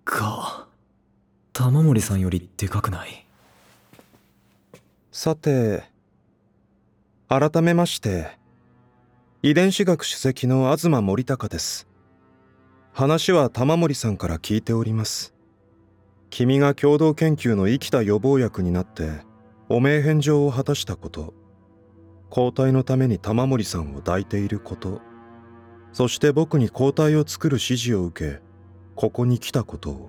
か。玉森さんよりでかくない？ さて、改めまして、遺伝子学主席の東森高です。話は玉森さんから聞いております。君が共同研究の生きた予防薬になって、汚名返上を果たしたこと、抗体のために玉森さんを抱いていること、そして僕に抗体を作る指示を受け、ここに来たことを。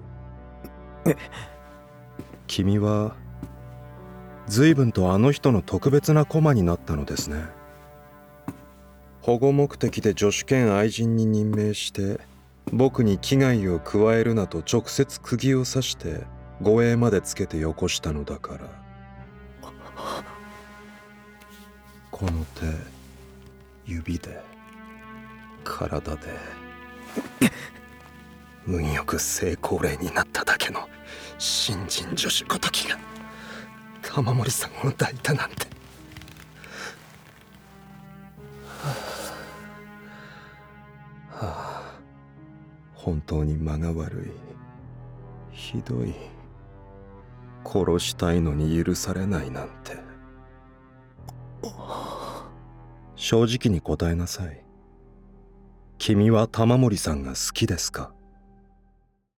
君は、随分とあの人の特別な駒になったのですね。保護目的で助手兼愛人に任命して、僕に危害を加えるなと直接釘を刺して護衛までつけてよこしたのだから。この手、指で、体で、運よく成功例になっただけの新人助手ごときが玉森さんを抱いたなんて。本当に間が悪い。ひどい。殺したいのに許されないなんて。正直に答えなさい。君は玉森さんが好きですか？